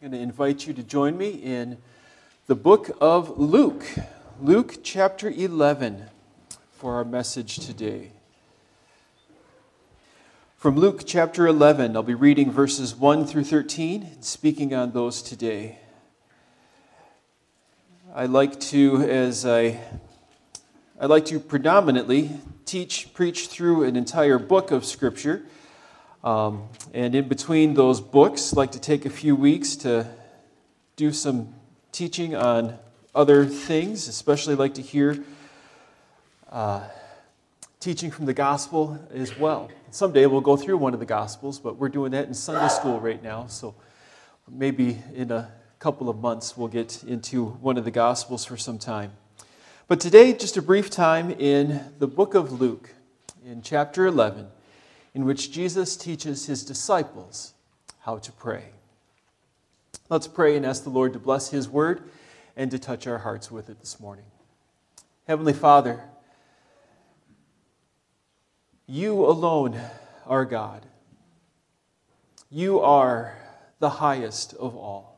I'm going to invite you to join me in the book of Luke, Luke chapter 11, for our message today. From Luke chapter 11, I'll be reading verses 1 through 13 and speaking on those today. I like to predominantly preach through an entire book of Scripture. And in between those books, I'd like to take a few weeks to do some teaching on other things, especially like to hear teaching from the gospel as well. Someday we'll go through one of the gospels, but we're doing that in Sunday school right now, so maybe in a couple of months we'll get into one of the gospels for some time. But today, just a brief time in the book of Luke, in chapter 11, in which Jesus teaches his disciples how to pray. Let's pray and ask the Lord to bless his word and to touch our hearts with it this morning. Heavenly Father, you alone are God. You are the highest of all.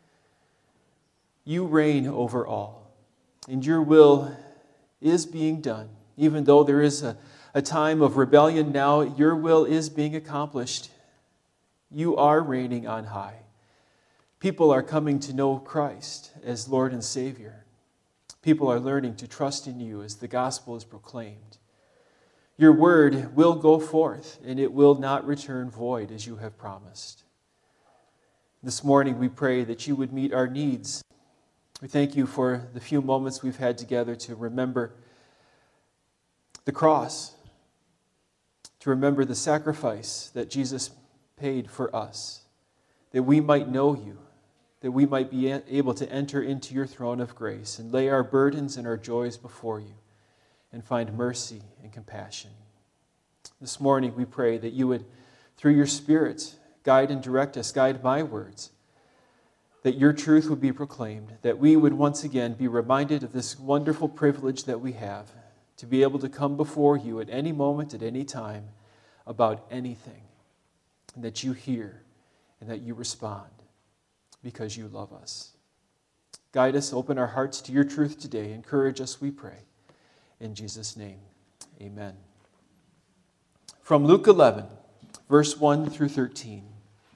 You reign over all, and your will is being done. Even though there is a time of rebellion now, your will is being accomplished. You are reigning on high. People are coming to know Christ as Lord and Savior. People are learning to trust in you as the gospel is proclaimed. Your word will go forth, and it will not return void as you have promised. This morning we pray that you would meet our needs. We thank you for the few moments we've had together to remember the cross, to remember the sacrifice that Jesus paid for us, that we might know you, that we might be able to enter into your throne of grace and lay our burdens and our joys before you and find mercy and compassion. This morning we pray that you would, through your Spirit, guide and direct us, guide my words, that your truth would be proclaimed, that we would once again be reminded of this wonderful privilege that we have to be able to come before you at any moment, at any time, about anything, and that you hear and that you respond because you love us. Guide us, open our hearts to your truth today. Encourage us, we pray. In Jesus' name, amen. From Luke 11, verse 1 through 13.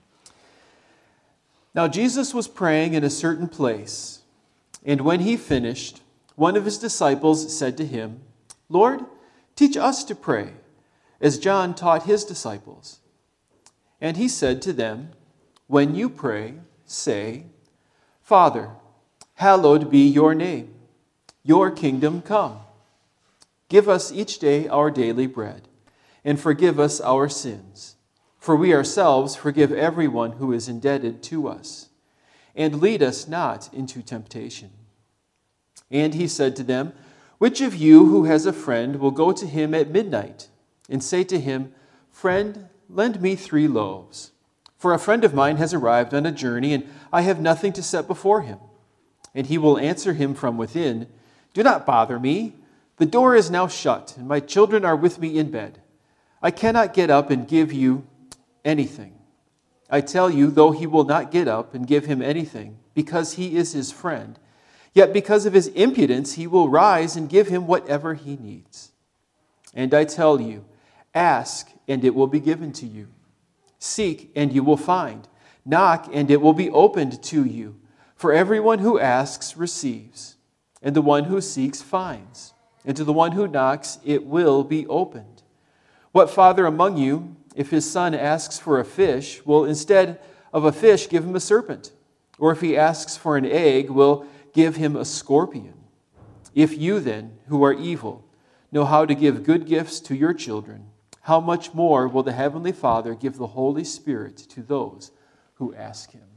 Now Jesus was praying in a certain place, and when he finished, one of his disciples said to him, Lord, teach us to pray, as John taught his disciples. And he said to them, when you pray, say, Father, hallowed be your name. Your kingdom come. Give us each day our daily bread, and forgive us our sins, for we ourselves forgive everyone who is indebted to us. And lead us not into temptation. And he said to them, which of you who has a friend will go to him at midnight and say to him, Friend, lend me 3 loaves, for a friend of mine has arrived on a journey, and I have nothing to set before him. And he will answer him from within, Do not bother me. The door is now shut, and my children are with me in bed. I cannot get up and give you anything. I tell you, though he will not get up and give him anything, because he is his friend, yet because of his impudence he will rise and give him whatever he needs. And I tell you, ask, and it will be given to you. Seek, and you will find. Knock, and it will be opened to you. For everyone who asks receives, and the one who seeks finds, and to the one who knocks it will be opened. What father among you, if his son asks for a fish, will instead of a fish give him a serpent? Or if he asks for an egg, will give him a scorpion? If you then, who are evil, know how to give good gifts to your children, how much more will the Heavenly Father give the Holy Spirit to those who ask him?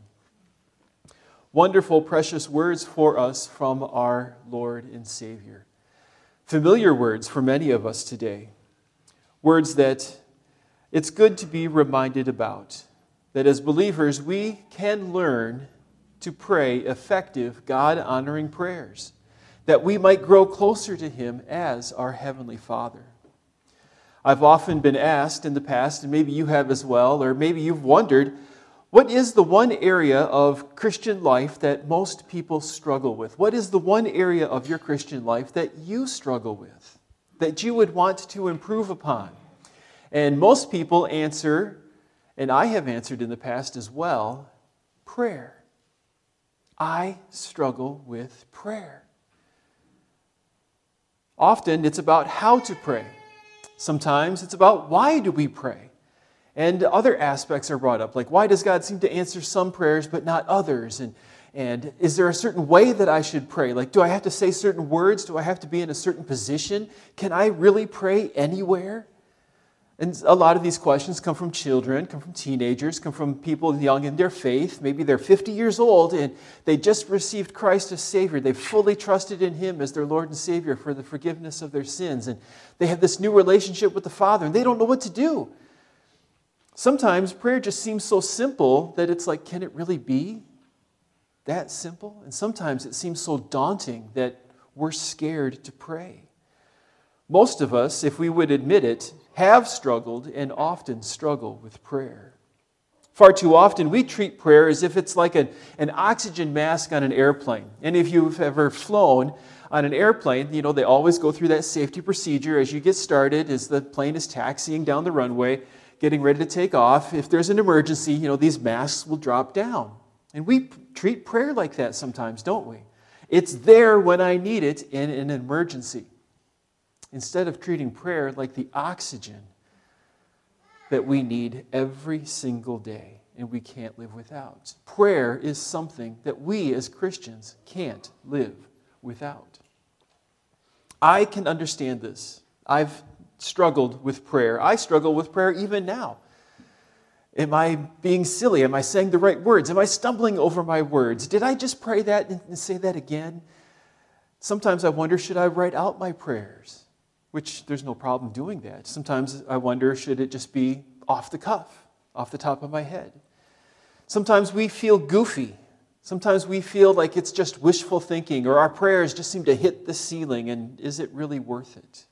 Wonderful, precious words for us from our Lord and Savior. Familiar words for many of us today. Words that it's good to be reminded about. That as believers, we can learn to pray effective, God-honoring prayers, that we might grow closer to him as our Heavenly Father. I've often been asked in the past, and maybe you have as well, or maybe you've wondered, What is the one area of Christian life that most people struggle with? What is the one area of your Christian life that you struggle with, that you would want to improve upon? And most people answer, and I have answered in the past as well, prayer. I struggle with prayer. Often it's about how to pray. Sometimes it's about why do we pray? And other aspects are brought up, like why does God seem to answer some prayers but not others? And is there a certain way that I should pray? Like, do I have to say certain words? Do I have to be in a certain position? Can I really pray anywhere? And a lot of these questions come from children, come from teenagers, come from people young in their faith. Maybe they're 50 years old and they just received Christ as Savior. They've fully trusted in Him as their Lord and Savior for the forgiveness of their sins. And they have this new relationship with the Father and they don't know what to do. Sometimes prayer just seems so simple that it's like, can it really be that simple? And sometimes it seems so daunting that we're scared to pray. Most of us, if we would admit it, have struggled and often struggle with prayer. Far too often we treat prayer as if it's like an oxygen mask on an airplane. And if you've ever flown on an airplane, you know, they always go through that safety procedure as you get started, as the plane is taxiing down the runway, getting ready to take off. If there's an emergency, you know, these masks will drop down. And we treat prayer like that sometimes, don't we? It's there when I need it in an emergency. Instead of treating prayer like the oxygen that we need every single day and we can't live without. Prayer is something that we as Christians can't live without. I can understand this. I've struggled with prayer. I struggle with prayer even now. Am I being silly? Am I saying the right words? Am I stumbling over my words? Did I just pray that and say that again? Sometimes I wonder, should I write out my prayers? Which there's no problem doing that. Sometimes I wonder, should it just be off the cuff, off the top of my head? Sometimes we feel goofy. Sometimes we feel like it's just wishful thinking, or our prayers just seem to hit the ceiling, and is it really worth it?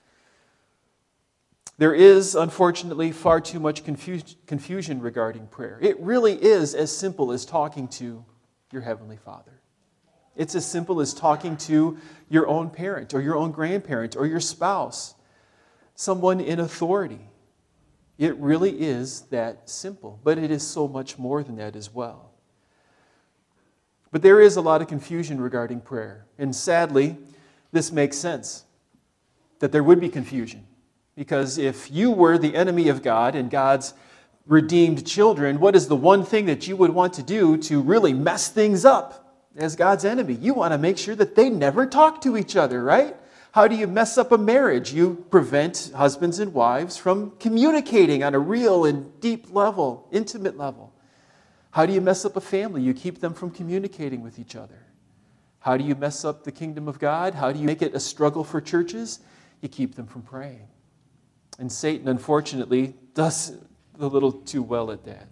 There is, unfortunately, far too much confusion regarding prayer. It really is as simple as talking to your Heavenly Father. It's as simple as talking to your own parent or your own grandparent or your spouse, someone in authority. It really is that simple, but it is so much more than that as well. But there is a lot of confusion regarding prayer, and sadly, this makes sense, that there would be confusion. Because if you were the enemy of God and God's redeemed children, what is the one thing that you would want to do to really mess things up as God's enemy? You want to make sure that they never talk to each other, right? How do you mess up a marriage? You prevent husbands and wives from communicating on a real and deep level, intimate level. How do you mess up a family? You keep them from communicating with each other. How do you mess up the kingdom of God? How do you make it a struggle for churches? You keep them from praying. And Satan, unfortunately, does a little too well at that.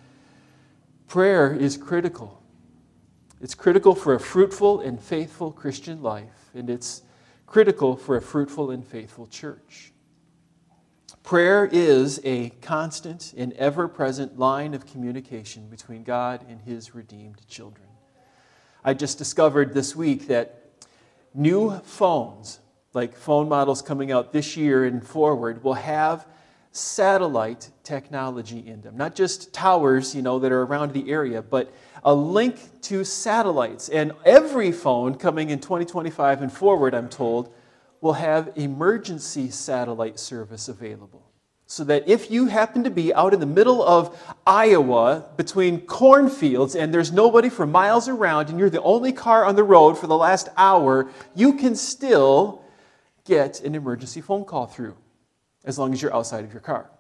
Prayer is critical. It's critical for a fruitful and faithful Christian life, and it's critical for a fruitful and faithful church. Prayer is a constant and ever-present line of communication between God and His redeemed children. I just discovered this week that new phones, like phone models coming out this year and forward, will have satellite technology in them. Not just towers, that are around the area, but a link to satellites. And every phone coming in 2025 and forward, I'm told, will have emergency satellite service available. So that if you happen to be out in the middle of Iowa between cornfields and there's nobody for miles around and you're the only car on the road for the last hour, you can still get an emergency phone call through, as long as you're outside of your car.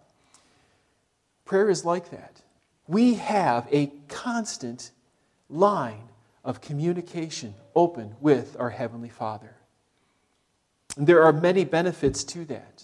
Prayer is like that. We have a constant line of communication open with our Heavenly Father. And there are many benefits to that.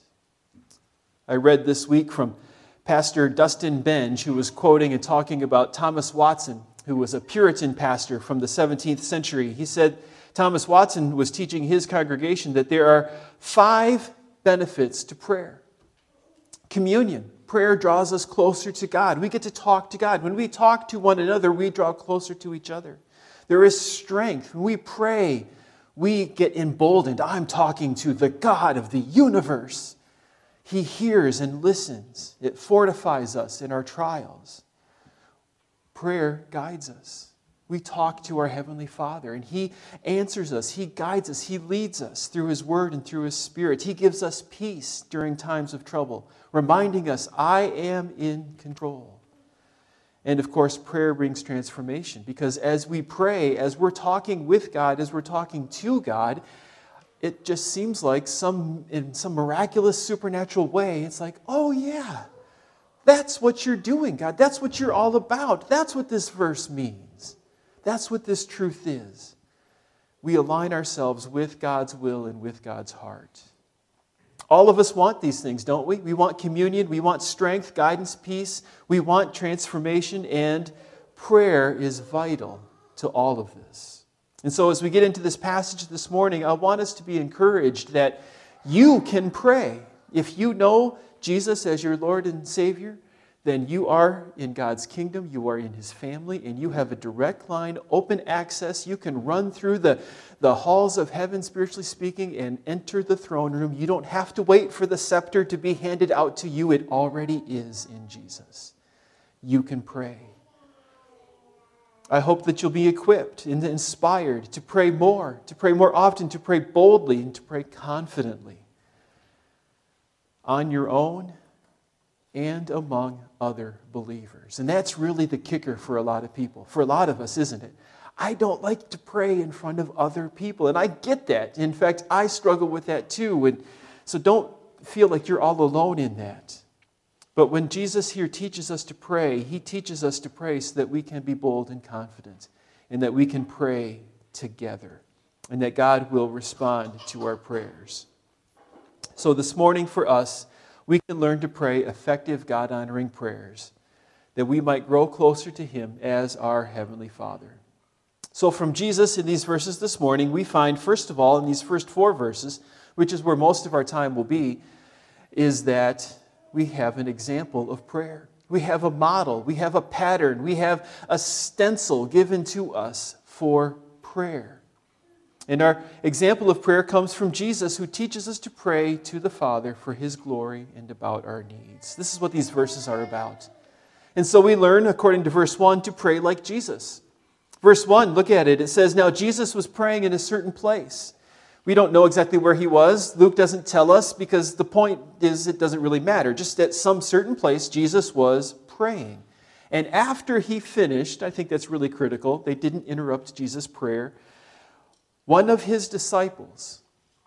I read this week from Pastor Dustin Benge, who was quoting and talking about Thomas Watson, who was a Puritan pastor from the 17th century. He said Thomas Watson was teaching his congregation that there are 5 benefits to prayer. Communion. prayer draws us closer to God. We get to talk to God. When we talk to one another, we draw closer to each other. There is strength. When we pray, we get emboldened. I'm talking to the God of the universe. He hears and listens. It fortifies us in our trials. Prayer guides us. We talk to our Heavenly Father, and He answers us. He guides us. He leads us through His Word and through His Spirit. He gives us peace during times of trouble, reminding us, I am in control. And of course, prayer brings transformation, because as we pray, as we're talking with God, as we're talking to God, it just seems like in some miraculous supernatural way, it's like, oh yeah, that's what you're doing, God. That's what you're all about. That's what this verse means. That's what this truth is. We align ourselves with God's will and with God's heart. All of us want these things, don't we? We want communion, we want strength, guidance, peace. We want transformation, and prayer is vital to all of this. And so as we get into this passage this morning, I want us to be encouraged that you can pray. If you know Jesus as your Lord and Savior, then you are in God's kingdom, you are in His family, and you have a direct line, open access. You can run through the halls of heaven, spiritually speaking, and enter the throne room. You don't have to wait for the scepter to be handed out to you. It already is in Jesus. You can pray. I hope that you'll be equipped and inspired to pray more often, to pray boldly, and to pray confidently on your own and among other believers. And that's really the kicker for a lot of people, for a lot of us, isn't it? I don't like to pray in front of other people, and I get that. In fact, I struggle with that too, and so don't feel like you're all alone in that. But when Jesus here teaches us to pray, He teaches us to pray so that we can be bold and confident, and that we can pray together, and that God will respond to our prayers. So this morning for us, we can learn to pray effective, God-honoring prayers, that we might grow closer to Him as our Heavenly Father. So from Jesus in these verses this morning, we find, first of all, in these first 4 verses, which is where most of our time will be, is that we have an example of prayer. We have a model, we have a pattern, we have a stencil given to us for prayer. And our example of prayer comes from Jesus, who teaches us to pray to the Father for His glory and about our needs. This is what these verses are about. And so we learn, according to verse 1, to pray like Jesus. Verse 1, look at it. It says, now Jesus was praying in a certain place. We don't know exactly where He was. Luke doesn't tell us, because the point is it doesn't really matter. Just at some certain place, Jesus was praying. And after He finished, I think that's really critical, they didn't interrupt Jesus' prayer. One of His disciples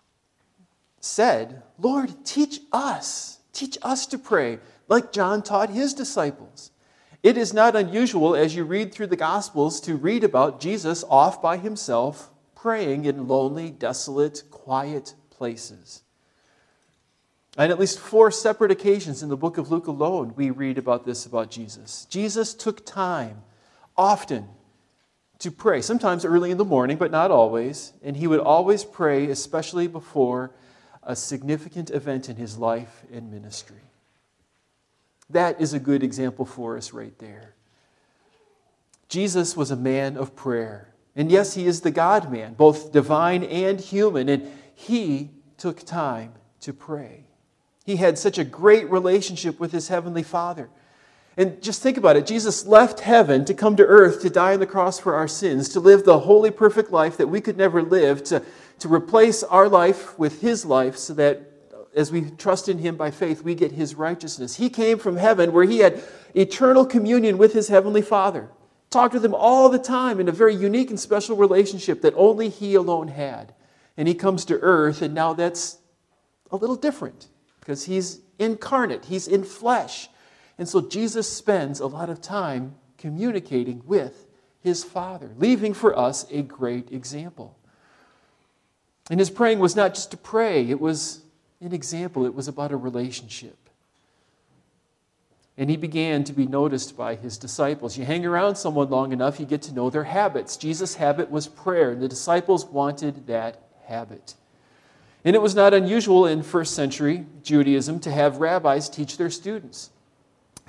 said, Lord, teach us to pray like John taught his disciples. It is not unusual as you read through the Gospels to read about Jesus off by Himself, praying in lonely, desolate, quiet places. And at least 4 separate occasions in the book of Luke alone, we read about this about Jesus. Jesus took time, often, to pray, sometimes early in the morning, but not always. And He would always pray, especially before a significant event in His life and ministry. That is a good example for us right there. Jesus was a man of prayer. And yes, He is the God-man, both divine and human, and He took time to pray. He had such a great relationship with His Heavenly Father. And just think about it. Jesus left heaven to come to earth to die on the cross for our sins, to live the holy, perfect life that we could never live, to replace our life with His life so that as we trust in Him by faith, we get His righteousness. He came from heaven where He had eternal communion with His Heavenly Father. Talked with Him all the time in a very unique and special relationship that only He alone had. And He comes to earth, and now that's a little different because He's incarnate. He's in flesh. And so Jesus spends a lot of time communicating with His Father, leaving for us a great example. And His praying was not just to pray, it was an example, it was about a relationship. And He began to be noticed by His disciples. You hang around someone long enough, you get to know their habits. Jesus' habit was prayer, and the disciples wanted that habit. And it was not unusual in first century Judaism to have rabbis teach their students.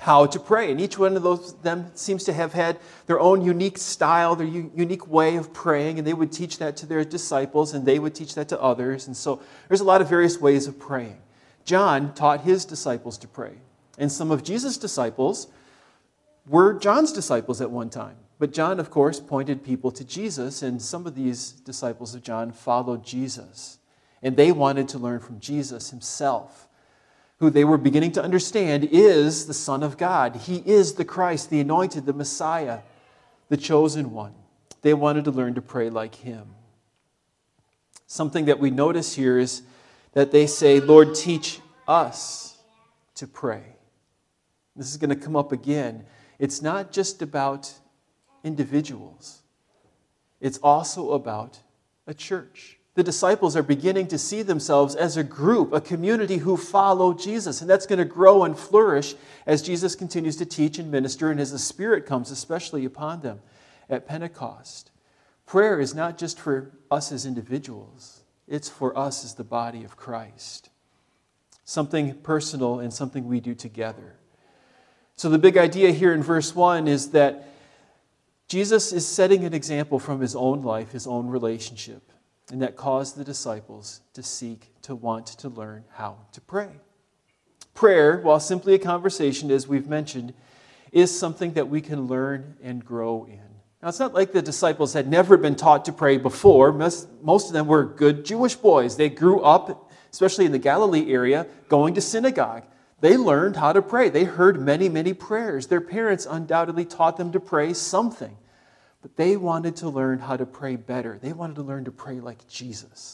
how to pray. And each one of them seems to have had their own unique style, their unique way of praying, and they would teach that to their disciples, and they would teach that to others. And so there's a lot of various ways of praying. John taught his disciples to pray. And some of Jesus' disciples were John's disciples at one time. But John, of course, pointed people to Jesus, and some of these disciples of John followed Jesus. And they wanted to learn from Jesus himself, who they were beginning to understand is the Son of God. He is the Christ, the anointed, the Messiah, the chosen one. They wanted to learn to pray like him. Something that we notice here is that they say, Lord, teach us to pray. This is going to come up again. It's not just about individuals. It's also about a church. The disciples are beginning to see themselves as a group, a community who follow Jesus. And that's going to grow and flourish as Jesus continues to teach and minister and as the Spirit comes especially upon them at Pentecost. Prayer is not just for us as individuals. It's for us as the body of Christ. Something personal and something we do together. So the big idea here in verse 1 is that Jesus is setting an example from his own life, his own relationship. And that caused the disciples to seek, to want to learn how to pray. Prayer, while simply a conversation, as we've mentioned, is something that we can learn and grow in. Now, it's not like the disciples had never been taught to pray before. Most of them were good Jewish boys. They grew up, especially in the Galilee area, going to synagogue. They learned how to pray. They heard many, many prayers. Their parents undoubtedly taught them to pray something. But they wanted to learn how to pray better. They wanted to learn to pray like Jesus.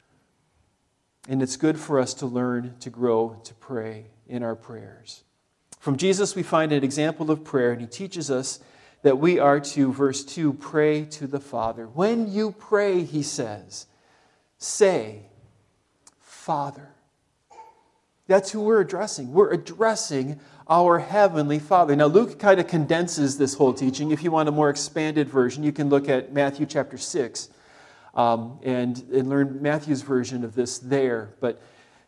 And it's good for us to learn to grow to pray in our prayers. From Jesus, we find an example of prayer, and he teaches us that we are to, verse 2, pray to the Father. When you pray, he says, say, Father. That's who we're addressing. We're addressing our Heavenly Father. Now, Luke kind of condenses this whole teaching. If you want a more expanded version, you can look at Matthew chapter 6 and learn Matthew's version of this there. But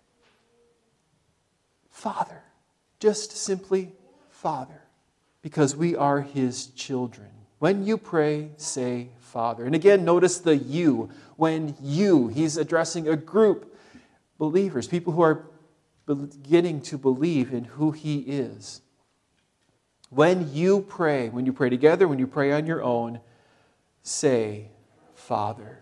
Father, just simply Father, because we are his children. When you pray, say Father. And again, notice the you. When you, he's addressing a group, believers, people who are beginning to believe in who he is. When you pray together, when you pray on your own, say, Father.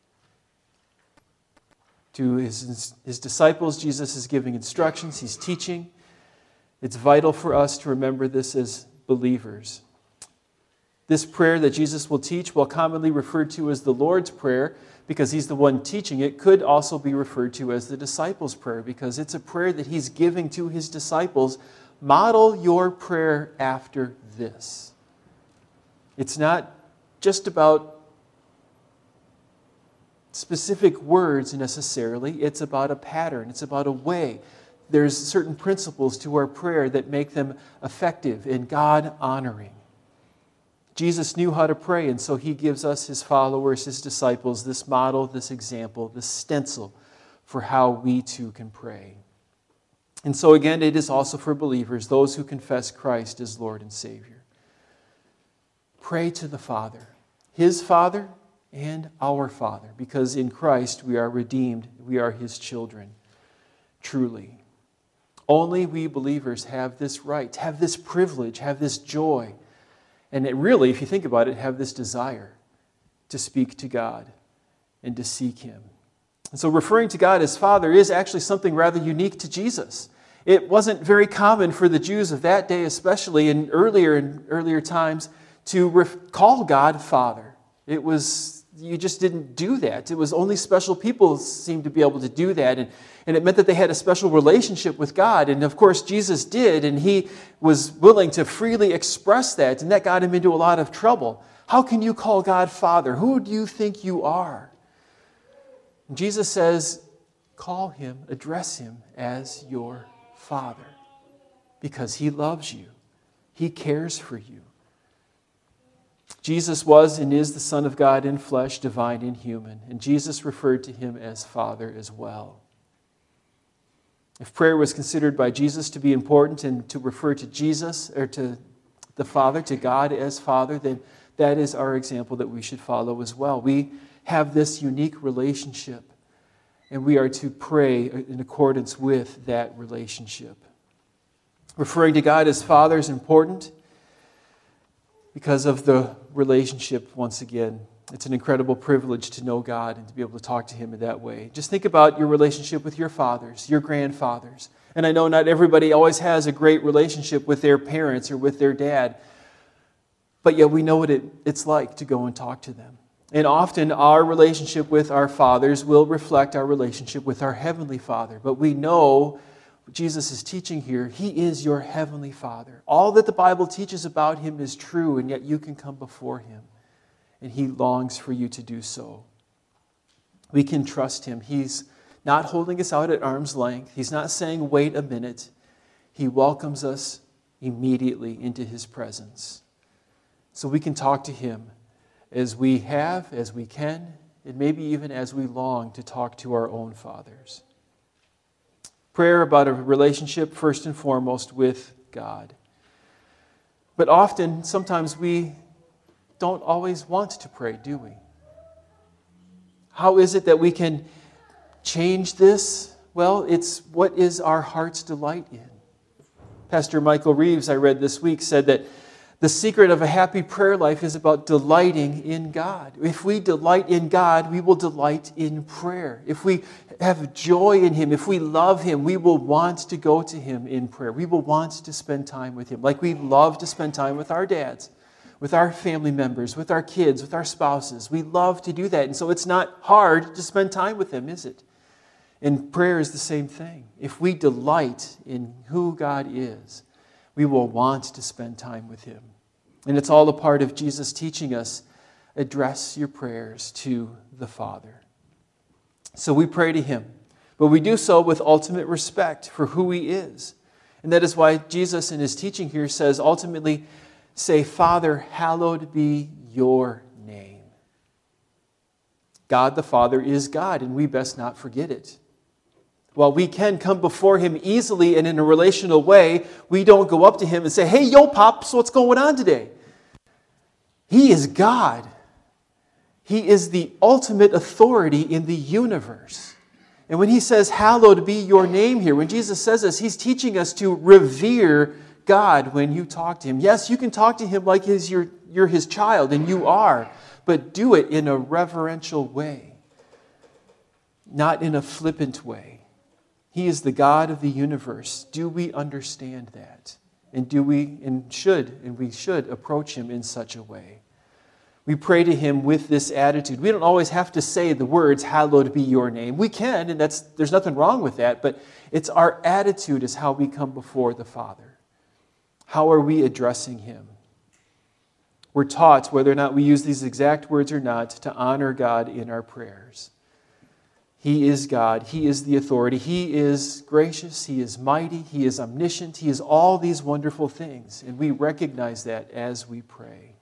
To his disciples, Jesus is giving instructions, he's teaching. It's vital for us to remember this as believers. This prayer that Jesus will teach, while commonly referred to as the Lord's Prayer, because he's the one teaching it, could also be referred to as the disciples' prayer, because it's a prayer that he's giving to his disciples. Model your prayer after this. It's not just about specific words necessarily. It's about a pattern. It's about a way. There's certain principles to our prayer that make them effective and God-honoring. Jesus knew how to pray, and so he gives us, his followers, his disciples, this model, this example, this stencil for how we too can pray. And so again, it is also for believers, those who confess Christ as Lord and Savior. Pray to the Father, his Father and our Father, because in Christ we are redeemed, we are his children, truly. Only we believers have this right, have this privilege, have this joy. And it really, if you think about it, have this desire to speak to God and to seek him. And so referring to God as Father is actually something rather unique to Jesus. It wasn't very common for the Jews of that day, especially in earlier times, to call God Father. You just didn't do that. It was only special people seemed to be able to do that. And it meant that they had a special relationship with God. And of course, Jesus did, and he was willing to freely express that. And that got him into a lot of trouble. How can you call God Father? Who do you think you are? And Jesus says, call him, address him as your Father. Because he loves you. He cares for you. Jesus was and is the Son of God in flesh, divine and human. And Jesus referred to him as Father as well. If prayer was considered by Jesus to be important and to refer to Jesus or to the Father, to God as Father, then that is our example that we should follow as well. We have this unique relationship, and we are to pray in accordance with that relationship. Referring to God as Father is important because of the relationship, once again. It's an incredible privilege to know God and to be able to talk to Him in that way. Just think about your relationship with your fathers, your grandfathers. And I know not everybody always has a great relationship with their parents or with their dad, but yet we know what it's like to go and talk to them. And often our relationship with our fathers will reflect our relationship with our Heavenly Father. But we know what Jesus is teaching here. He is your Heavenly Father. All that the Bible teaches about Him is true, and yet you can come before Him. And He longs for you to do so. We can trust Him. He's not holding us out at arm's length. He's not saying, wait a minute. He welcomes us immediately into His presence. So we can talk to Him as we have, as we can, and maybe even as we long to talk to our own fathers. Prayer about a relationship first and foremost with God. But often, sometimes we don't always want to pray, do we? How is it that we can change this? Well, it's what is our heart's delight in. Pastor Michael Reeves, I read this week, said that the secret of a happy prayer life is about delighting in God. If we delight in God, we will delight in prayer. If we have joy in Him, if we love Him, we will want to go to Him in prayer. We will want to spend time with Him, like we love to spend time with our dads, with our family members, with our kids, with our spouses. We love to do that. And so it's not hard to spend time with them, is it? And prayer is the same thing. If we delight in who God is, we will want to spend time with Him. And it's all a part of Jesus teaching us, address your prayers to the Father. So we pray to Him, but we do so with ultimate respect for who He is. And that is why Jesus in His teaching here says, ultimately, say, Father, hallowed be your name. God the Father is God, and we best not forget it. While we can come before Him easily and in a relational way, we don't go up to Him and say, hey, yo, Pops, what's going on today? He is God. He is the ultimate authority in the universe. And when He says, hallowed be your name here, when Jesus says this, He's teaching us to revere God when you talk to Him. Yes, you can talk to Him like you're His child, and you are, but do it in a reverential way, not in a flippant way. He is the God of the universe. Do we understand that? And we should approach Him in such a way. We pray to Him with this attitude. We don't always have to say the words, hallowed be your name. We can, and there's nothing wrong with that, but it's our attitude is how we come before the Father. How are we addressing Him? We're taught, whether or not we use these exact words or not, to honor God in our prayers. He is God. He is the authority. He is gracious. He is mighty. He is omniscient. He is all these wonderful things. And we recognize that as we pray.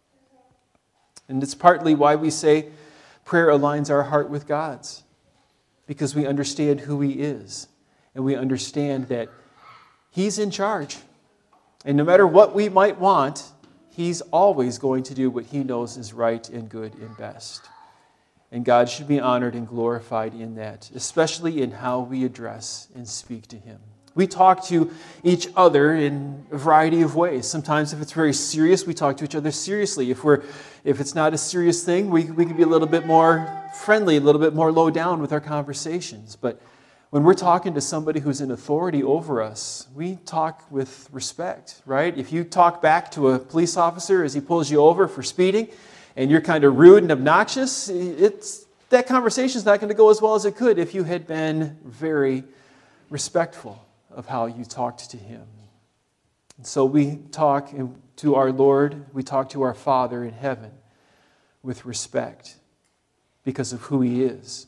And it's partly why we say prayer aligns our heart with God's. Because we understand who He is. And we understand that He's in charge. And no matter what we might want, He's always going to do what He knows is right and good and best. And God should be honored and glorified in that, especially in how we address and speak to Him. We talk to each other in a variety of ways. Sometimes if it's very serious, we talk to each other seriously. If it's not a serious thing, we can be a little bit more friendly, a little bit more low down with our conversations. But when we're talking to somebody who's in authority over us, we talk with respect, right? If you talk back to a police officer as he pulls you over for speeding, and you're kind of rude and obnoxious, that conversation's not going to go as well as it could if you had been very respectful of how you talked to Him. And so we talk to our Lord, we talk to our Father in heaven with respect because of who He is.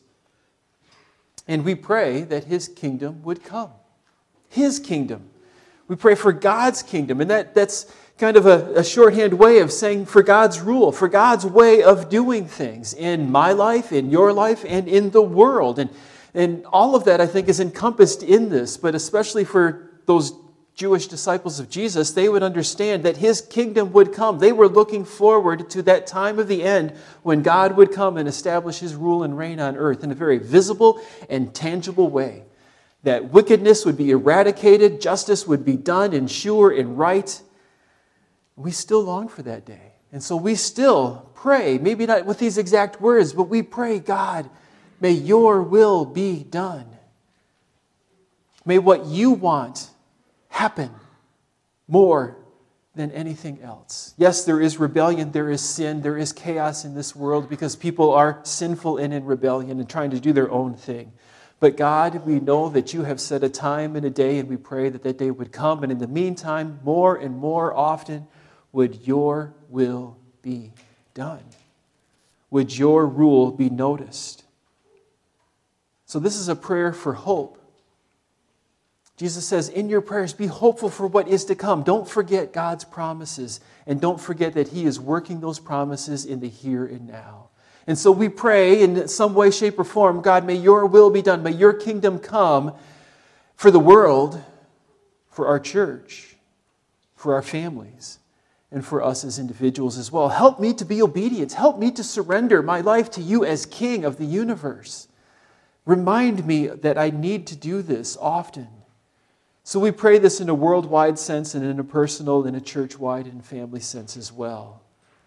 And we pray that His kingdom would come. His kingdom. We pray for God's kingdom, and that's kind of a shorthand way of saying for God's rule, for God's way of doing things in my life, in your life, and in the world. And And all of that, I think, is encompassed in this, but especially for those Jewish disciples of Jesus, they would understand that his kingdom would come. They were looking forward to that time of the end when God would come and establish his rule and reign on earth in a very visible and tangible way. That wickedness would be eradicated, justice would be done and sure and right. We still long for that day. And so we still pray, maybe not with these exact words, but we pray, God, may your will be done. May what you want happen more than anything else. Yes, there is rebellion, there is sin, there is chaos in this world because people are sinful and in rebellion and trying to do their own thing. But God, we know that you have set a time and a day, and we pray that that day would come. And in the meantime, more and more often, would your will be done? Would your rule be noticed? So this is a prayer for hope. Jesus says, in your prayers, be hopeful for what is to come. Don't forget God's promises, and don't forget that he is working those promises in the here and now. And so we pray in some way, shape, or form, God, may your will be done. May your kingdom come for the world, for our church, for our families, and for us as individuals as well. Help me to be obedient. Help me to surrender my life to you as King of the universe. Remind me that I need to do this often. So we pray this in a worldwide sense and in a personal, in a church-wide and family sense as well.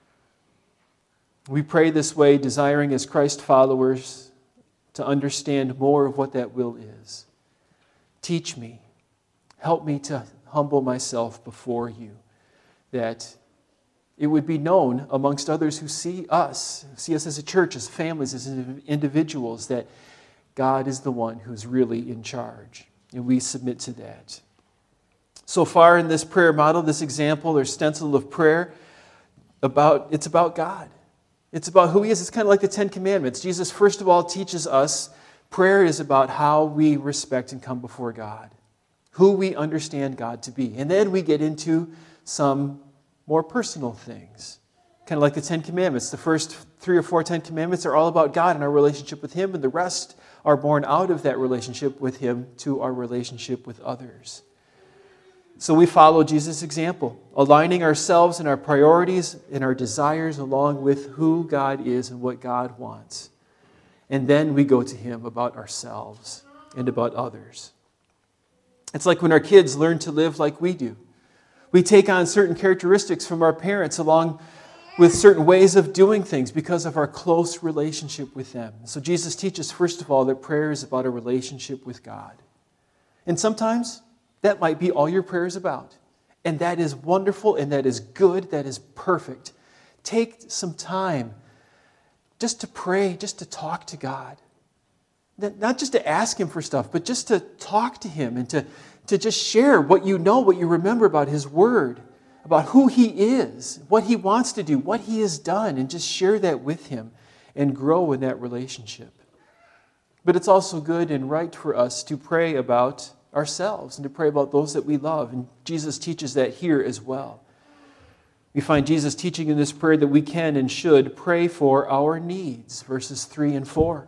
We pray this way, desiring as Christ followers to understand more of what that will is. Teach me. Help me to humble myself before you, that it would be known amongst others who see us as a church, as families, as individuals, that God is the one who's really in charge. And we submit to that. So far in this prayer model, this example or stencil of prayer, it's about God. It's about who he is. It's kind of like the Ten Commandments. Jesus, first of all, teaches us prayer is about how we respect and come before God, who we understand God to be. And then we get into some more personal things, kind of like the Ten Commandments. The first 3 or 4 Ten Commandments are all about God and our relationship with him, and the rest are born out of that relationship with him to our relationship with others. So we follow Jesus' example, aligning ourselves and our priorities and our desires along with who God is and what God wants. And then we go to him about ourselves and about others. It's like when our kids learn to live like we do. We take on certain characteristics from our parents along with certain ways of doing things because of our close relationship with them. So Jesus teaches, first of all, that prayer is about a relationship with God. And sometimes that might be all your prayer is about. And that is wonderful, and that is good, that is perfect. Take some time just to pray, just to talk to God. Not just to ask him for stuff, but just to talk to him and to just share what you know, what you remember about his word, about who he is, what he wants to do, what he has done, and just share that with him and grow in that relationship. But it's also good and right for us to pray about ourselves and to pray about those that we love. And Jesus teaches that here as well. We find Jesus teaching in this prayer that we can and should pray for our needs, verses 3 and 4.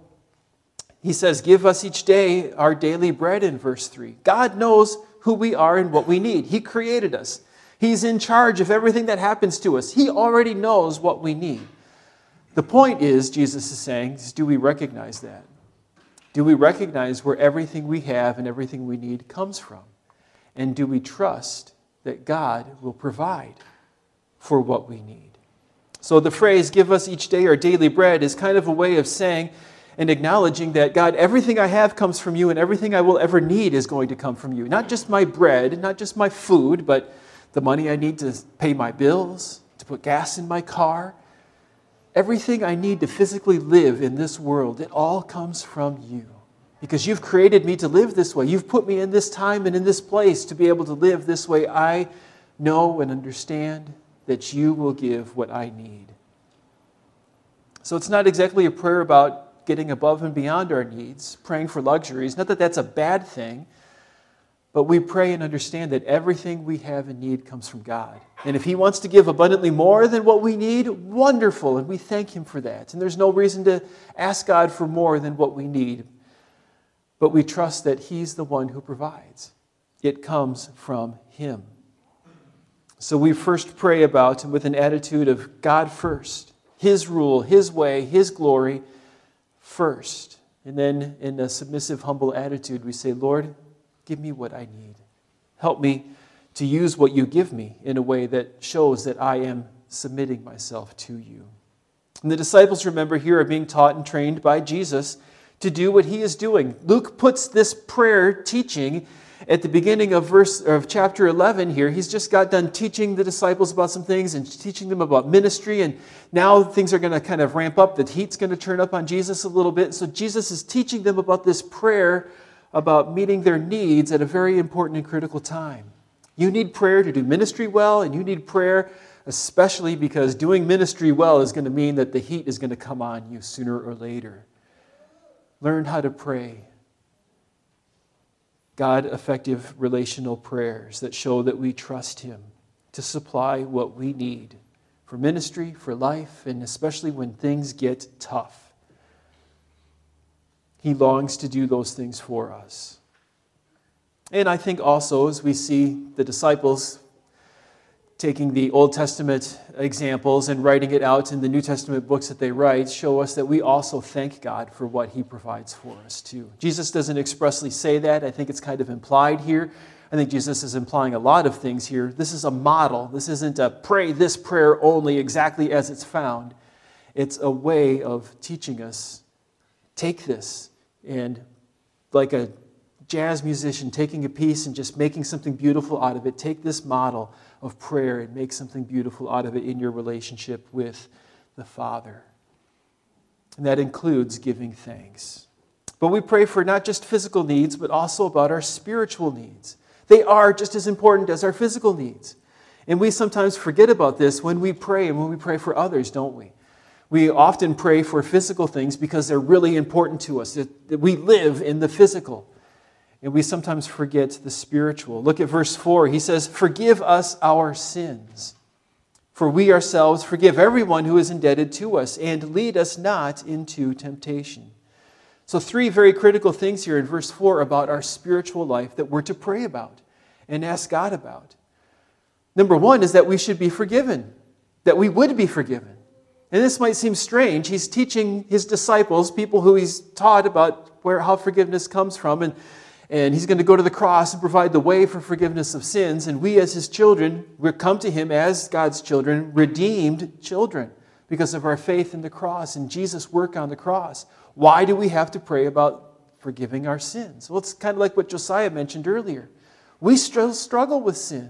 He says, give us each day our daily bread in verse 3. God knows who we are and what we need. He created us. He's in charge of everything that happens to us. He already knows what we need. The point is, Jesus is saying, is do we recognize that? Do we recognize where everything we have and everything we need comes from? And do we trust that God will provide for what we need? So the phrase, give us each day our daily bread, is kind of a way of saying and acknowledging that, God, everything I have comes from you, and everything I will ever need is going to come from you. Not just my bread, not just my food, but the money I need to pay my bills, to put gas in my car. Everything I need to physically live in this world, it all comes from you. Because you've created me to live this way. You've put me in this time and in this place to be able to live this way. I know and understand that you will give what I need. So it's not exactly a prayer about getting above and beyond our needs, praying for luxuries. Not that that's a bad thing, but we pray and understand that everything we have and need comes from God. And if he wants to give abundantly more than what we need, wonderful, and we thank him for that. And there's no reason to ask God for more than what we need. but we trust that He's the one who provides. It comes from Him. So we first pray about, with an attitude of God first, His rule, His way, His glory first. And then in a submissive, humble attitude, we say, Lord, give me what I need. Help me to use what you give me in a way that shows that I am submitting myself to you. And the disciples, remember, here are being taught and trained by Jesus to do what He is doing. Luke puts this prayer teaching at the beginning of chapter 11 here. He's just got done teaching the disciples about some things and teaching them about ministry, and now things are going to kind of ramp up. The heat's going to turn up on Jesus a little bit. So Jesus is teaching them about this prayer, about meeting their needs at a very important and critical time. You need prayer to do ministry well, and you need prayer especially because doing ministry well is going to mean that the heat is going to come on you sooner or later. Learn how to pray God-effective relational prayers that show that we trust Him to supply what we need for ministry, for life, and especially when things get tough. He longs to do those things for us. And I think also, as we see the disciples taking the Old Testament examples and writing it out in the New Testament books that they write, show us that we also thank God for what He provides for us too. Jesus doesn't expressly say that. I think it's kind of implied here. I think Jesus is implying a lot of things here. This is a model. This isn't a pray this prayer only exactly as it's found. It's a way of teaching us, take this, and like a jazz musician taking a piece and just making something beautiful out of it, take this model of prayer and make something beautiful out of it in your relationship with the Father. And that includes giving thanks. But we pray for not just physical needs, but also about our spiritual needs. They are just as important as our physical needs. And we sometimes forget about this when we pray and when we pray for others, don't we? We often pray for physical things because they're really important to us, that we live in the physical. And we sometimes forget the spiritual. Look at verse 4. He says, "Forgive us our sins, for we ourselves forgive everyone who is indebted to us, and lead us not into temptation." So 3 very critical things here in verse 4 about our spiritual life that we're to pray about and ask God about. Number 1 is that we should be forgiven, that we would be forgiven. And this might seem strange. He's teaching His disciples, people who He's taught about how forgiveness comes from, and He's going to go to the cross and provide the way for forgiveness of sins. And we as His children, we come to Him as God's children, redeemed children, because of our faith in the cross and Jesus' work on the cross. Why do we have to pray about forgiving our sins? Well, it's kind of like what Josiah mentioned earlier. We still struggle with sin.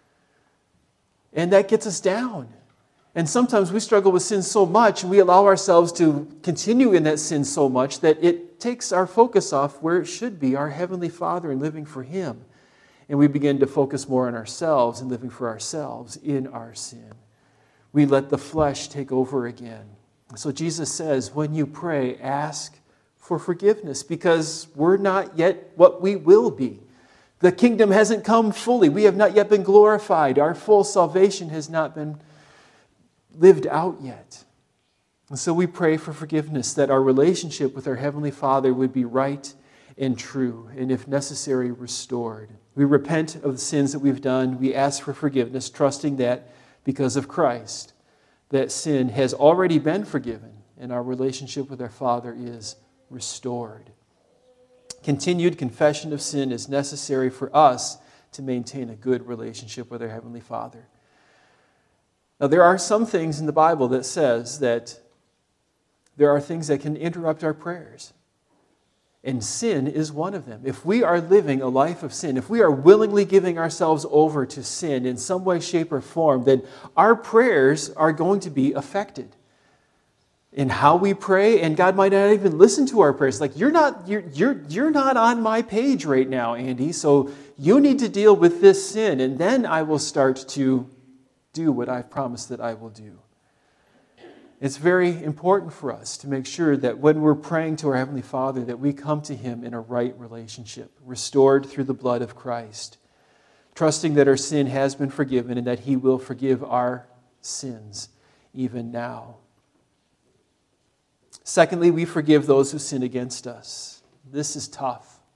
And that gets us down. And sometimes we struggle with sin so much, and we allow ourselves to continue in that sin so much that it takes our focus off where it should be, our Heavenly Father, and living for Him. And we begin to focus more on ourselves and living for ourselves in our sin. We let the flesh take over again. So Jesus says, when you pray, ask for forgiveness, because we're not yet what we will be. The kingdom hasn't come fully. We have not yet been glorified. Our full salvation has not been lived out yet. And so we pray for forgiveness, that our relationship with our Heavenly Father would be right and true, and if necessary, restored. We repent of the sins that we've done. We ask for forgiveness, trusting that because of Christ, that sin has already been forgiven, and our relationship with our Father is restored. Continued confession of sin is necessary for us to maintain a good relationship with our Heavenly Father. Now, there are some things in the Bible that says that there are things that can interrupt our prayers. And sin is one of them. If we are living a life of sin, if we are willingly giving ourselves over to sin in some way, shape, or form, then our prayers are going to be affected in how we pray, and God might not even listen to our prayers. Like, you're not on my page right now, Andy, so you need to deal with this sin, and then I will start to do what I've promised that I will do. It's very important for us to make sure that when we're praying to our Heavenly Father, that we come to Him in a right relationship, restored through the blood of Christ, trusting that our sin has been forgiven and that He will forgive our sins even now. Secondly, we forgive those who sin against us. This is tough.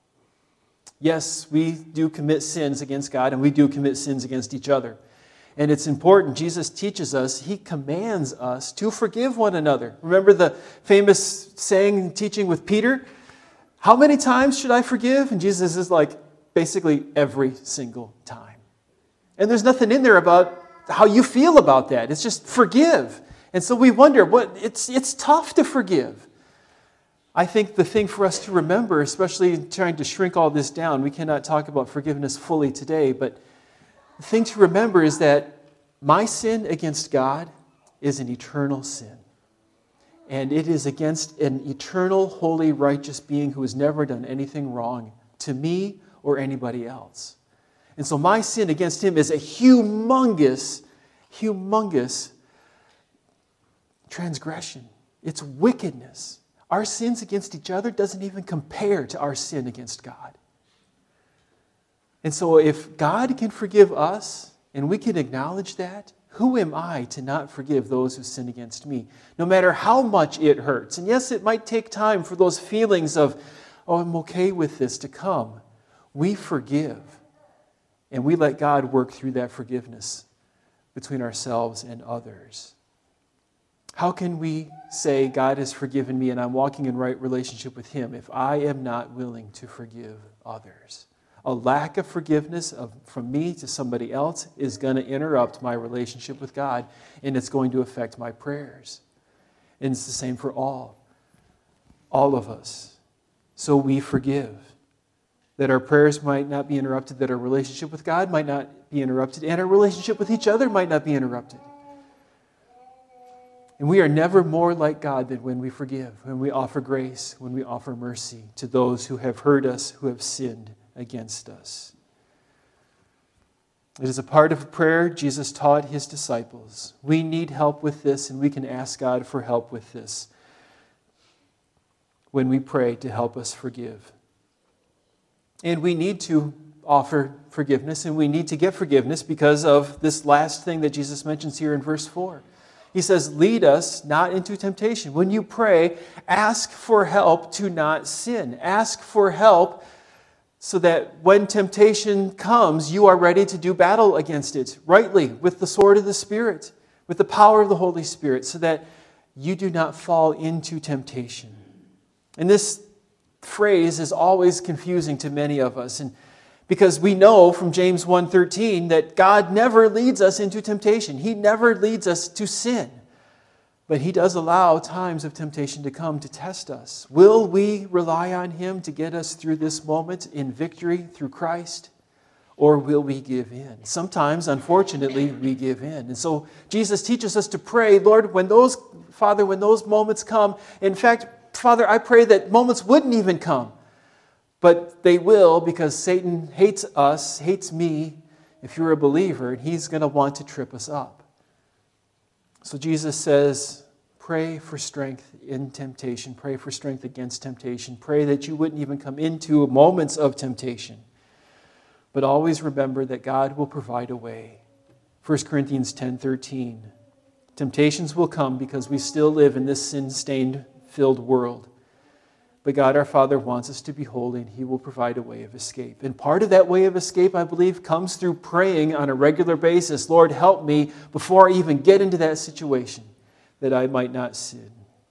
Yes, we do commit sins against God, and we do commit sins against each other. And it's important. Jesus teaches us, he commands us to forgive one another. Remember the famous saying and teaching with Peter? How many times should I forgive? And Jesus is like, basically every single time. And there's nothing in there about how you feel about that. It's just forgive. And so we wonder, it's tough to forgive. I think the thing for us to remember, especially trying to shrink all this down, we cannot talk about forgiveness fully today, but the thing to remember is that my sin against God is an eternal sin. And it is against an eternal, holy, righteous being who has never done anything wrong to me or anybody else. And so my sin against him is a humongous transgression. It's wickedness. Our sins against each other doesn't even compare to our sin against God. And so if God can forgive us, and we can acknowledge that, who am I to not forgive those who sin against me? No matter how much it hurts. And yes, it might take time for those feelings of, oh, I'm okay with this to come. We forgive. And we let God work through that forgiveness between ourselves and others. How can we say God has forgiven me and I'm walking in right relationship with him if I am not willing to forgive others? A lack of forgiveness from me to somebody else is going to interrupt my relationship with God, and it's going to affect my prayers. And it's the same for all of us. So we forgive. That our prayers might not be interrupted, that our relationship with God might not be interrupted, and our relationship with each other might not be interrupted. And we are never more like God than when we forgive, when we offer grace, when we offer mercy to those who have hurt us, who have sinned against us. It is a part of prayer Jesus taught his disciples. We need help with this, and we can ask God for help with this when we pray to help us forgive. And we need to offer forgiveness, and we need to get forgiveness because of this last thing that Jesus mentions here in verse 4. He says, lead us not into temptation. When you pray, ask for help to not sin. Ask for help so that when temptation comes, you are ready to do battle against it rightly with the sword of the Spirit, with the power of the Holy Spirit, so that you do not fall into temptation. And this phrase is always confusing to many of us, and because we know from James 1:13 that God never leads us into temptation. He never leads us to sin. But he does allow times of temptation to come to test us. Will we rely on him to get us through this moment in victory through Christ? Or will we give in? Sometimes, unfortunately, we give in. And so Jesus teaches us to pray, Lord, when those moments come, in fact, Father, I pray that moments wouldn't even come. But they will, because Satan hates us, hates me, if you're a believer, and he's going to want to trip us up. So Jesus says, pray for strength in temptation. Pray for strength against temptation. Pray that you wouldn't even come into moments of temptation. But always remember that God will provide a way. 1 Corinthians 10:13. Temptations will come because we still live in this sin-stained, filled world. But God our Father wants us to be holy, and he will provide a way of escape. And part of that way of escape, I believe, comes through praying on a regular basis. Lord, help me before I even get into that situation, that I might not sin.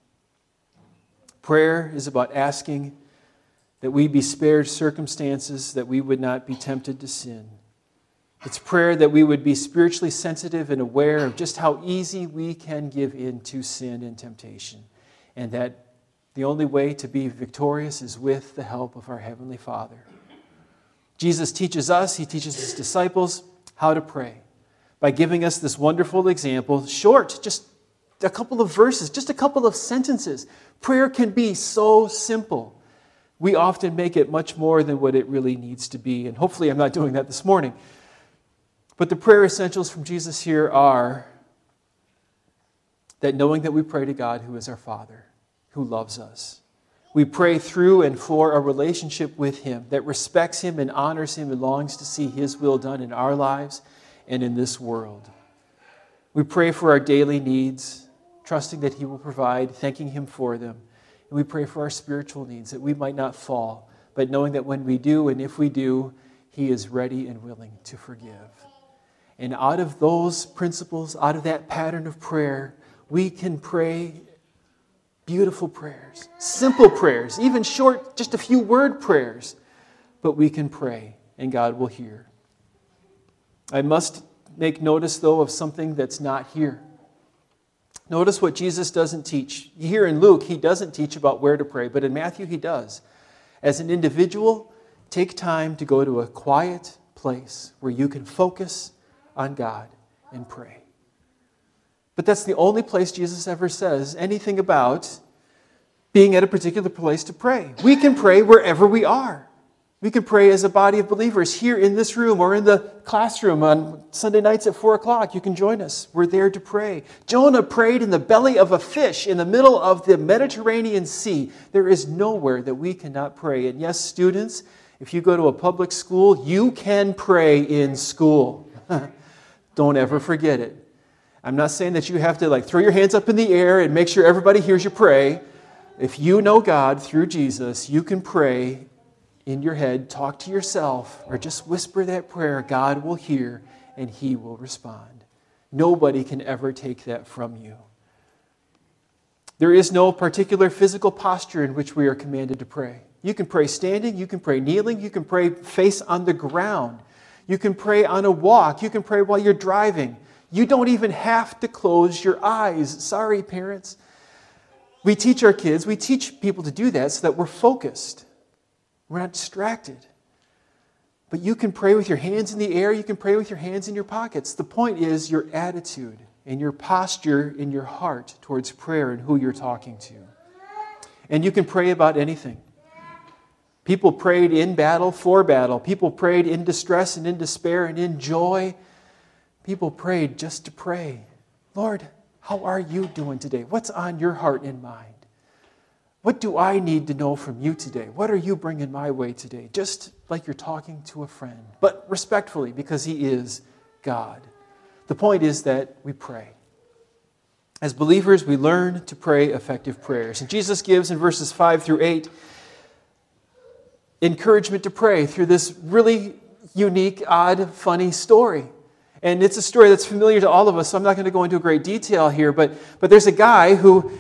Prayer is about asking that we be spared circumstances, that we would not be tempted to sin. It's prayer that we would be spiritually sensitive and aware of just how easy we can give in to sin and temptation, and that the only way to be victorious is with the help of our Heavenly Father. Jesus teaches us, he teaches his disciples how to pray by giving us this wonderful example, short, just a couple of verses, just a couple of sentences. Prayer can be so simple. We often make it much more than what it really needs to be, and hopefully I'm not doing that this morning. But the prayer essentials from Jesus here are that knowing that we pray to God who is our Father, who loves us. We pray through and for a relationship with him that respects him and honors him and longs to see his will done in our lives and in this world. We pray for our daily needs, trusting that he will provide, thanking him for them. And we pray for our spiritual needs, that we might not fall, but knowing that when we do, and if we do, He is ready and willing to forgive. And out of those principles, out of that pattern of prayer, we can pray beautiful prayers, simple prayers, even short, just a few word prayers. But we can pray, and God will hear. I must make notice, though, of something that's not here. Notice what Jesus doesn't teach. Here in Luke, He doesn't teach about where to pray, but in Matthew, He does. As an individual, take time to go to a quiet place where you can focus on God and pray. But that's the only place Jesus ever says anything about being at a particular place to pray. We can pray wherever we are. We can pray as a body of believers here in this room or in the classroom on Sunday nights at 4 o'clock. You can join us. We're there to pray. Jonah prayed in the belly of a fish in the middle of the Mediterranean Sea. There is nowhere that we cannot pray. And yes, students, if you go to a public school, you can pray in school. Don't ever forget it. I'm not saying that you have to throw your hands up in the air and make sure everybody hears you pray. If you know God through Jesus, you can pray in your head, talk to yourself, or just whisper that prayer. God will hear and He will respond. Nobody can ever take that from you. There is no particular physical posture in which we are commanded to pray. You can pray standing, you can pray kneeling, you can pray face on the ground. You can pray on a walk, you can pray while you're driving. You don't even have to close your eyes. Sorry, parents. We teach our kids, we teach people to do that so that we're focused. We're not distracted. But you can pray with your hands in the air. You can pray with your hands in your pockets. The point is your attitude and your posture in your heart towards prayer and who you're talking to. And you can pray about anything. People prayed in battle, for battle. People prayed in distress and in despair and in joy. People prayed just to pray. Lord, how are you doing today? What's on your heart and mind? What do I need to know from you today? What are you bringing my way today? Just like you're talking to a friend, but respectfully, because He is God. The point is that we pray. As believers, we learn to pray effective prayers. And Jesus gives in verses 5 through 8 encouragement to pray through this really unique, odd, funny story. And it's a story that's familiar to all of us, so I'm not going to go into great detail here, but there's a guy who,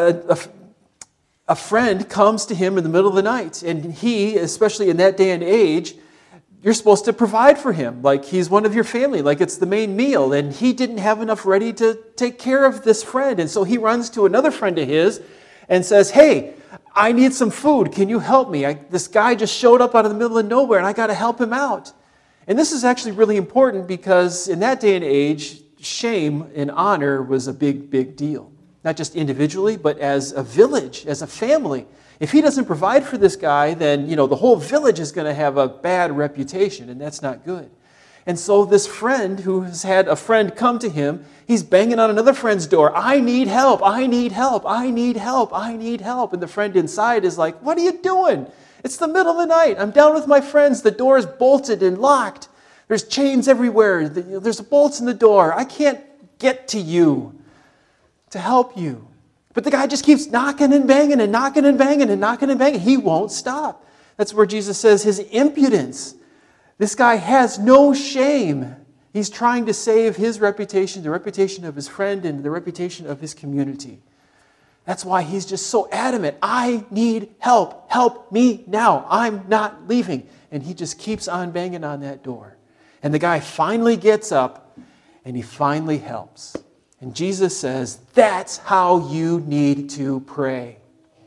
a friend comes to him in the middle of the night, and he, especially in that day and age, you're supposed to provide for him, like he's one of your family, like it's the main meal, and he didn't have enough ready to take care of this friend, and so he runs to another friend of his and says, hey, I need some food, can you help me? This guy just showed up out of the middle of nowhere, and I got to help him out. And this is actually really important because in that day and age, shame and honor was a big, big deal. Not just individually, but as a village, as a family. If he doesn't provide for this guy, then the whole village is going to have a bad reputation, and that's not good. And so this friend who has had a friend come to him, he's banging on another friend's door. I need help, I need help, I need help, I need help. And the friend inside is like, what are you doing? It's the middle of the night. I'm down with my friends. The door is bolted and locked. There's chains everywhere. There's bolts in the door. I can't get to you to help you. But the guy just keeps knocking and banging and knocking and banging and knocking and banging. He won't stop. That's where Jesus says his impudence. This guy has no shame. He's trying to save his reputation, the reputation of his friend, and the reputation of his community. That's why he's just so adamant. I need help. Help me now. I'm not leaving. And he just keeps on banging on that door. And the guy finally gets up and he finally helps. And Jesus says, that's how you need to pray.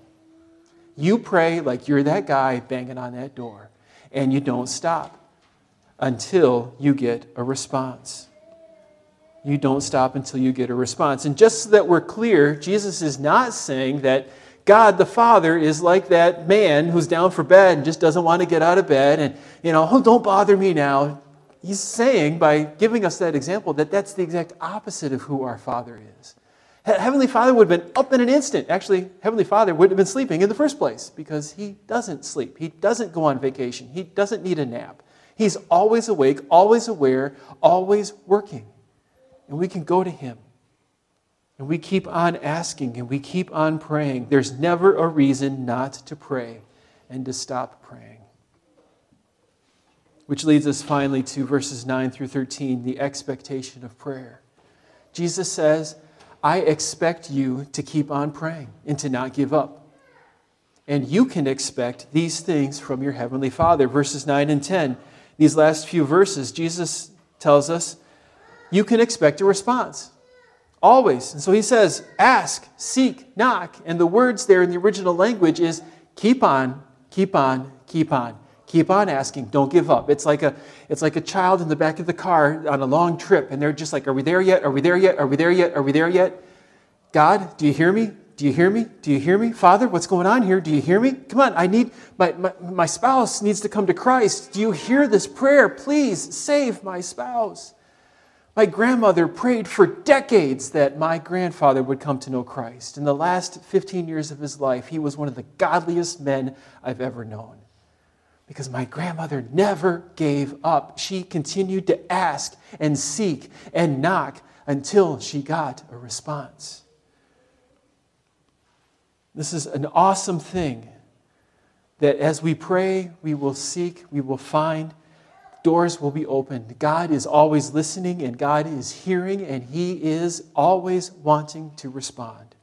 You pray like you're that guy banging on that door. And you don't stop until you get a response. You don't stop until you get a response. And just so that we're clear, Jesus is not saying that God the Father is like that man who's down for bed and just doesn't want to get out of bed and, oh, don't bother me now. He's saying, by giving us that example, that that's the exact opposite of who our Father is. Heavenly Father would have been up in an instant. Actually, Heavenly Father wouldn't have been sleeping in the first place because He doesn't sleep. He doesn't go on vacation. He doesn't need a nap. He's always awake, always aware, always working. And we can go to Him. And we keep on asking and we keep on praying. There's never a reason not to pray. and to stop praying. Which leads us finally to verses 9 through 13, the expectation of prayer. Jesus says, I expect you to keep on praying and to not give up. And you can expect these things from your Heavenly Father. Verses 9 and 10, these last few verses, Jesus tells us, you can expect a response. Always. And so he says, ask, seek, knock. And the words there in the original language is keep on, keep on, keep on. Keep on asking. Don't give up. It's like a child in the back of the car on a long trip, and they're just like, are we there yet? Are we there yet? Are we there yet? Are we there yet? God, do you hear me? Do you hear me? Do you hear me? Father, what's going on here? Do you hear me? Come on, I need my spouse needs to come to Christ. Do you hear this prayer? Please save my spouse. My grandmother prayed for decades that my grandfather would come to know Christ. In the last 15 years of his life, he was one of the godliest men I've ever known. Because my grandmother never gave up. She continued to ask and seek and knock until she got a response. This is an awesome thing that as we pray, we will seek, we will find, doors will be opened. God is always listening and God is hearing and He is always wanting to respond.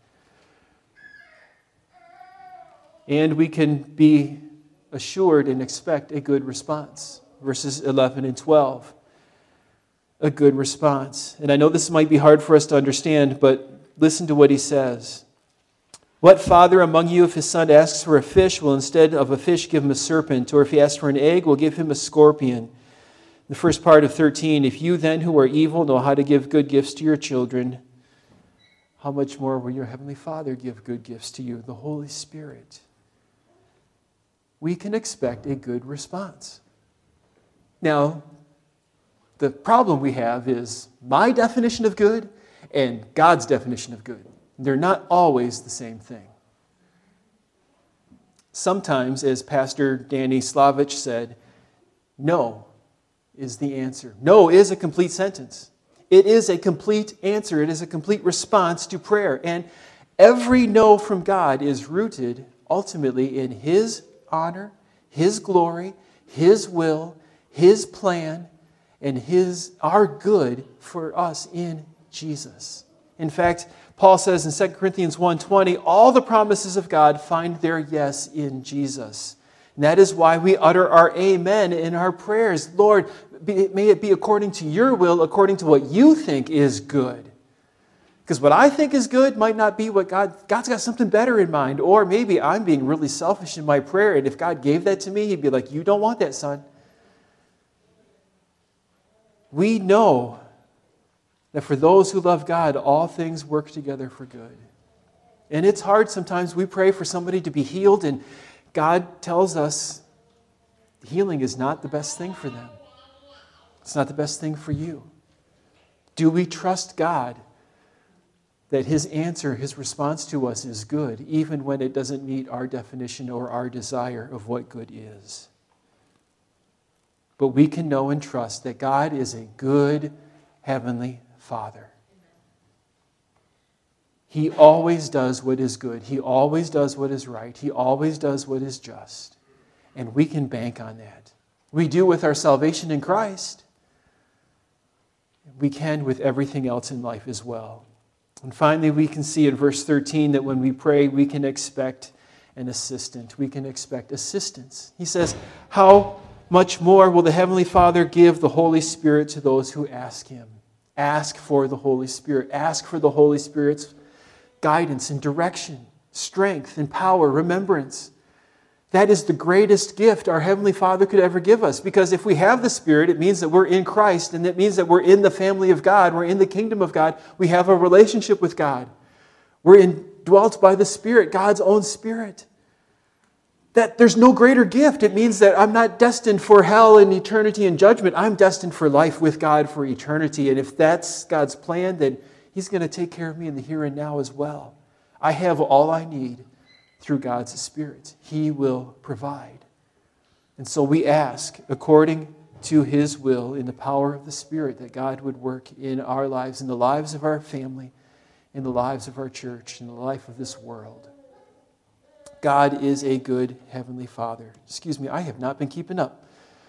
And we can be assured and expect a good response. Verses 11 and 12. A good response. And I know this might be hard for us to understand, but listen to what he says. What father among you, if his son asks for a fish, will instead of a fish give him a serpent? Or if he asks for an egg, will give him a scorpion? The first part of 13, if you then who are evil know how to give good gifts to your children, how much more will your heavenly Father give good gifts to you, the Holy Spirit? We can expect a good response. Now, the problem we have is my definition of good and God's definition of good. They're not always the same thing. Sometimes, as Pastor Danny Slavich said, no is the answer. No is a complete sentence. It is a complete answer. It is a complete response to prayer. And every no from God is rooted ultimately in His honor, His glory, His will, His plan, and our good for us in Jesus. In fact, Paul says in 2 Corinthians 1:20, all the promises of God find their yes in Jesus. And that is why we utter our amen in our prayers. Lord, may it be according to your will, according to what you think is good. Because what I think is good might not be what God's got something better in mind. Or maybe I'm being really selfish in my prayer, and if God gave that to me, He'd be like, you don't want that, son. We know that for those who love God, all things work together for good. And it's hard sometimes. We pray for somebody to be healed, and God tells us healing is not the best thing for them. It's not the best thing for you. Do we trust God that His answer, His response to us is good, even when it doesn't meet our definition or our desire of what good is? But we can know and trust that God is a good Heavenly Father. He always does what is good. He always does what is right. He always does what is just. And we can bank on that. We do with our salvation in Christ. We can with everything else in life as well. And finally, we can see in verse 13 that when we pray, we can expect an assistant. We can expect assistance. He says, how much more will the Heavenly Father give the Holy Spirit to those who ask Him? Ask for the Holy Spirit. Ask for the Holy Spirit's guidance and direction, strength and power, remembrance. That is the greatest gift our Heavenly Father could ever give us. Because if we have the Spirit, it means that we're in Christ, and that means that we're in the family of God. We're in the kingdom of God. We have a relationship with God. We're indwelt by the Spirit, God's own Spirit. That there's no greater gift. It means that I'm not destined for hell and eternity and judgment. I'm destined for life with God for eternity. And if that's God's plan, then He's going to take care of me in the here and now as well. I have all I need through God's Spirit. He will provide. And so we ask, according to His will, in the power of the Spirit, that God would work in our lives, in the lives of our family, in the lives of our church, in the life of this world. God is a good Heavenly Father. Excuse me, I have not been keeping up.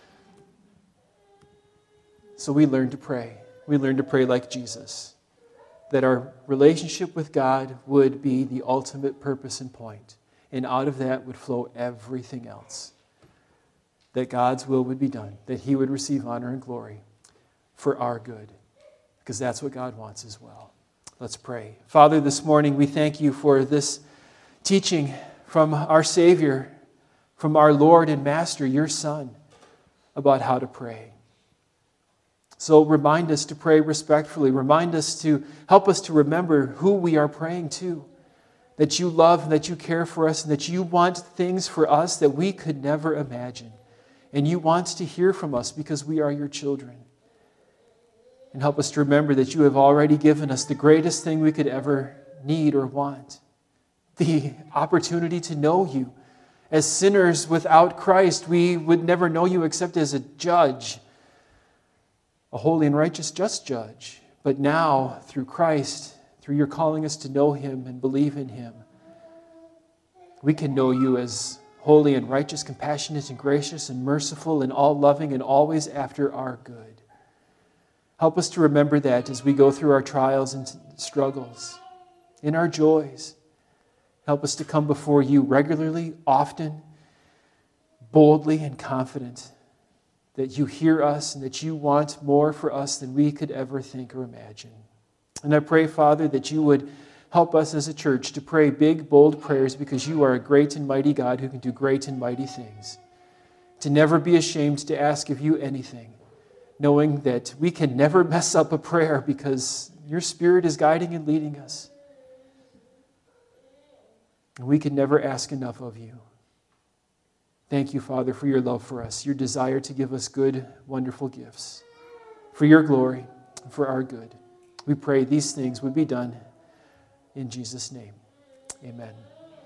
So we learn to pray. We learn to pray like Jesus. That our relationship with God would be the ultimate purpose and point. And out of that would flow everything else. That God's will would be done. That He would receive honor and glory for our good. Because that's what God wants as well. Let's pray. Father, this morning we thank You for this teaching from our Savior, from our Lord and Master, Your Son, about how to pray. So remind us to pray respectfully. Remind us to help us to remember who we are praying to. That You love and that You care for us and that You want things for us that we could never imagine. And You want to hear from us because we are Your children. And help us to remember that You have already given us the greatest thing we could ever need or want. The opportunity to know You. As sinners without Christ, we would never know You except as a judge. A holy and righteous just judge. But now, through Christ, through Your calling us to know Him and believe in Him, we can know You as holy and righteous, compassionate and gracious and merciful and all-loving and always after our good. Help us to remember that as we go through our trials and struggles, in our joys. Help us to come before You regularly, often, boldly and confident that You hear us and that You want more for us than we could ever think or imagine. And I pray, Father, that You would help us as a church to pray big, bold prayers because You are a great and mighty God who can do great and mighty things. To never be ashamed to ask of You anything, knowing that we can never mess up a prayer because Your Spirit is guiding and leading us. And we can never ask enough of You. Thank You, Father, for Your love for us, Your desire to give us good, wonderful gifts. For Your glory, for our good. We pray these things would be done in Jesus' name. Amen.